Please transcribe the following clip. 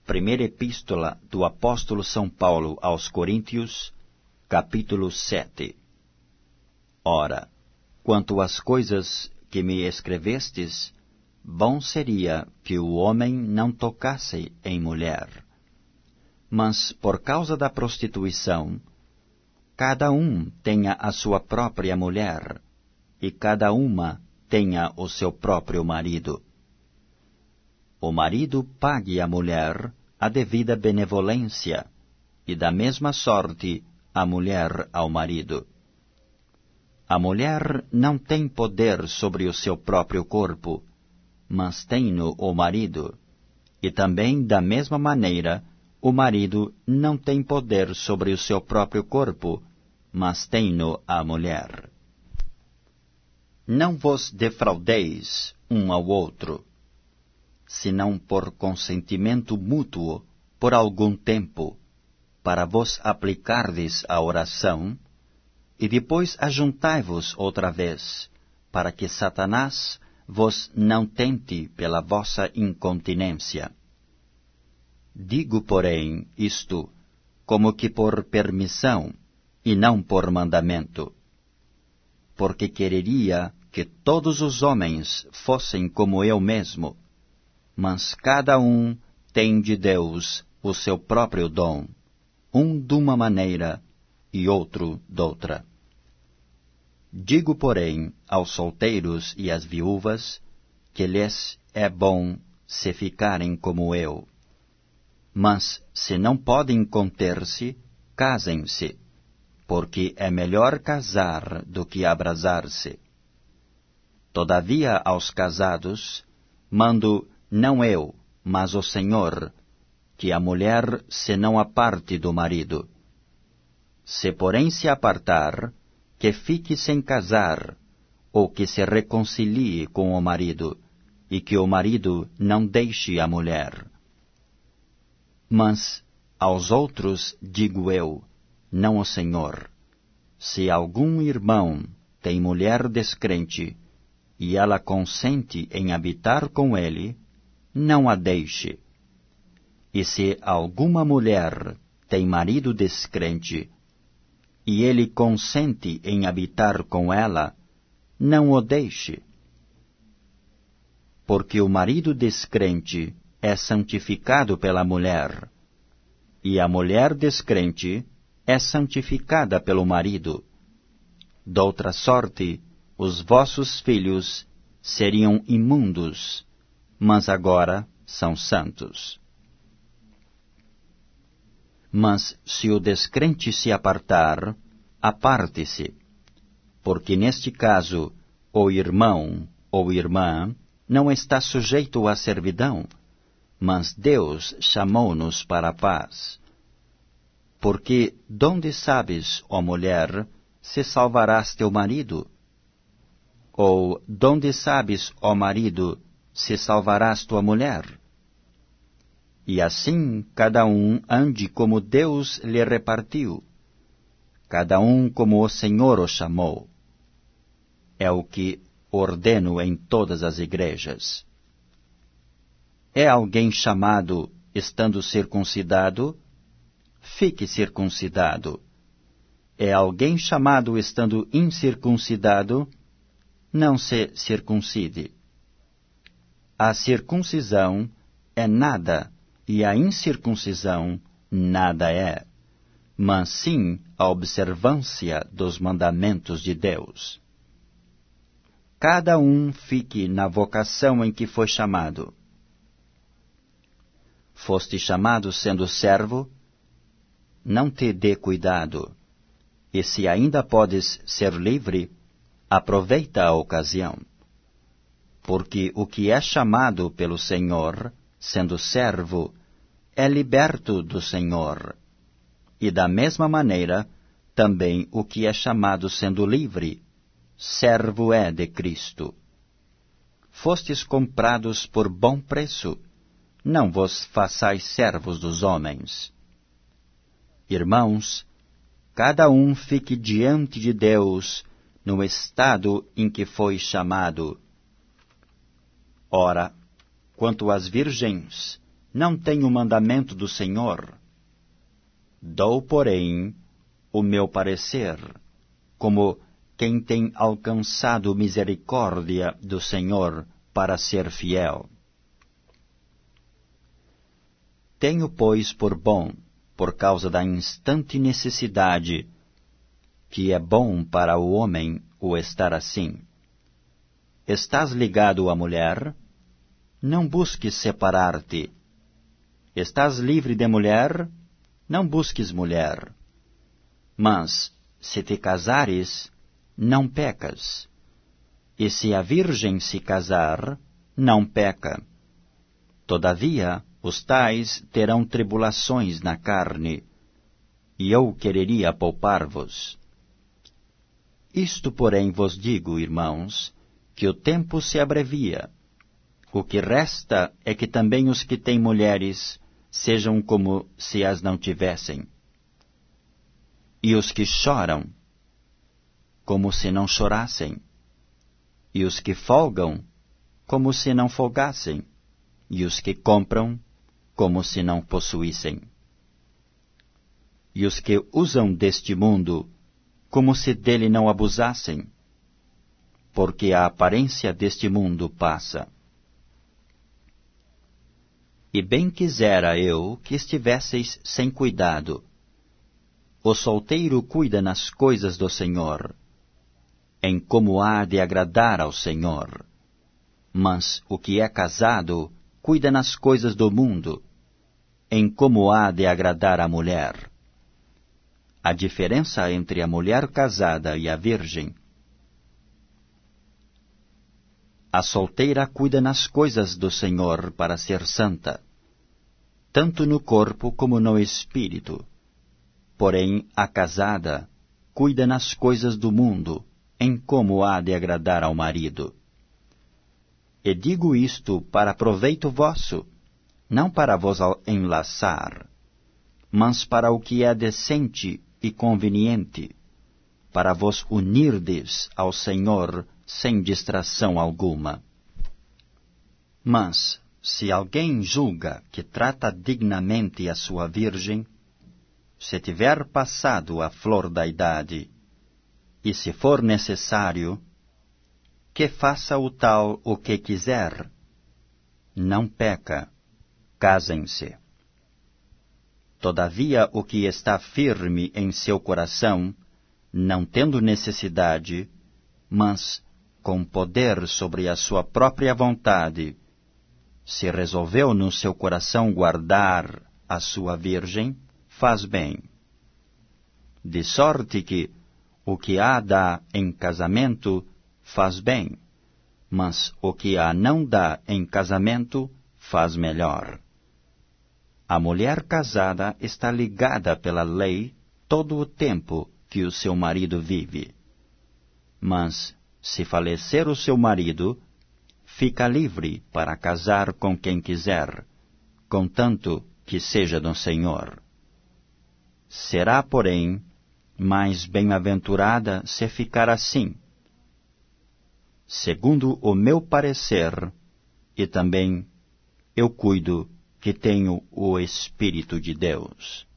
Primeira Epístola do Apóstolo São Paulo aos Coríntios, capítulo 7. Ora, quanto às coisas que me escrevestes, bom seria que o homem não tocasse em mulher. Mas, por causa da prostituição, cada um tenha a sua própria mulher, e cada uma tenha o seu próprio marido. O marido pague à mulher a devida benevolência, e da mesma sorte a mulher ao marido. A mulher não tem poder sobre o seu próprio corpo, mas tem-no o marido, e também da mesma maneira o marido não tem poder sobre o seu próprio corpo, mas tem-no a mulher. Não vos defraudeis um ao outro, senão por consentimento mútuo, por algum tempo, para vos aplicardes à oração, e depois ajuntai-vos outra vez, para que Satanás vos não tente pela vossa incontinência. Digo, porém, isto como que por permissão, e não por mandamento, porque quereria que todos os homens fossem como eu mesmo, mas cada um tem de Deus o seu próprio dom, um de uma maneira e outro doutra. Digo, porém, aos solteiros e às viúvas, que lhes é bom se ficarem como eu. Mas, se não podem conter-se, casem-se, porque é melhor casar do que abrasar-se. Todavia, aos casados, mando não eu, mas o Senhor, que a mulher se não aparte do marido. Se porém se apartar, que fique sem casar, ou que se reconcilie com o marido, e que o marido não deixe a mulher. Mas aos outros digo eu, não o Senhor: se algum irmão tem mulher descrente, e ela consente em habitar com ele, não a deixe. E se alguma mulher tem marido descrente, e ele consente em habitar com ela, não o deixe. Porque o marido descrente é santificado pela mulher, e a mulher descrente é santificada pelo marido. Doutra sorte, os vossos filhos seriam imundos, mas agora são santos. Mas se o descrente se apartar, aparte-se, porque neste caso o irmão ou irmã não está sujeito à servidão, mas Deus chamou-nos para a paz. Porque donde sabes, ó mulher, se salvarás teu marido? Ou donde sabes, ó marido, se salvarás tua mulher? E assim cada um ande como Deus lhe repartiu, cada um como o Senhor o chamou. É o que ordeno em todas as igrejas. É alguém chamado estando circuncidado? Fique circuncidado. É alguém chamado estando incircuncidado? Não se circuncide. A circuncisão é nada, e a incircuncisão nada é, mas sim a observância dos mandamentos de Deus. Cada um fique na vocação em que foi chamado. Foste chamado sendo servo? Não te dê cuidado, e se ainda podes ser livre, aproveita a ocasião. Porque o que é chamado pelo Senhor, sendo servo, é liberto do Senhor. E da mesma maneira, também o que é chamado sendo livre, servo é de Cristo. Fostes comprados por bom preço, não vos façais servos dos homens. Irmãos, cada um fique diante de Deus no estado em que foi chamado. Ora, quanto às virgens, não tenho mandamento do Senhor? Dou, porém, o meu parecer, como quem tem alcançado misericórdia do Senhor para ser fiel. Tenho, pois, por bom, por causa da instante necessidade, que é bom para o homem o estar assim. Estás ligado à mulher? Não busques separar-te. Estás livre de mulher? Não busques mulher. Mas, se te casares, não pecas. E se a virgem se casar, não peca. Todavia, os tais terão tribulações na carne, e eu quereria poupar-vos. Isto, porém, vos digo, irmãos, que o tempo se abrevia. O que resta é que também os que têm mulheres sejam como se as não tivessem. E os que choram, como se não chorassem. E os que folgam, como se não folgassem. E os que compram, como se não possuíssem. E os que usam deste mundo, como se dele não abusassem. Porque a aparência deste mundo passa. E bem quisera eu que estivesseis sem cuidado. O solteiro cuida nas coisas do Senhor, em como há de agradar ao Senhor. Mas o que é casado cuida nas coisas do mundo, em como há de agradar à mulher. A diferença entre a mulher casada e a virgem. A solteira cuida nas coisas do Senhor para ser santa, tanto no corpo como no espírito. Porém, a casada cuida nas coisas do mundo, em como há de agradar ao marido. E digo isto para proveito vosso, não para vos enlaçar, mas para o que é decente e conveniente, para vos unirdes ao Senhor sem distração alguma. Mas, se alguém julga que trata dignamente a sua virgem, se tiver passado a flor da idade, e se for necessário, que faça o tal o que quiser. Não peca, casem-se. Todavia, o que está firme em seu coração, não tendo necessidade, mas com poder sobre a sua própria vontade, se resolveu no seu coração guardar a sua virgem, faz bem. De sorte que o que a dá em casamento faz bem, mas o que a não dá em casamento faz melhor. A mulher casada está ligada pela lei todo o tempo que o seu marido vive. Mas, se falecer o seu marido, fica livre para casar com quem quiser, contanto que seja do Senhor. Será, porém, mais bem-aventurada se ficar assim, segundo o meu parecer, e também eu cuido que tenho o Espírito de Deus.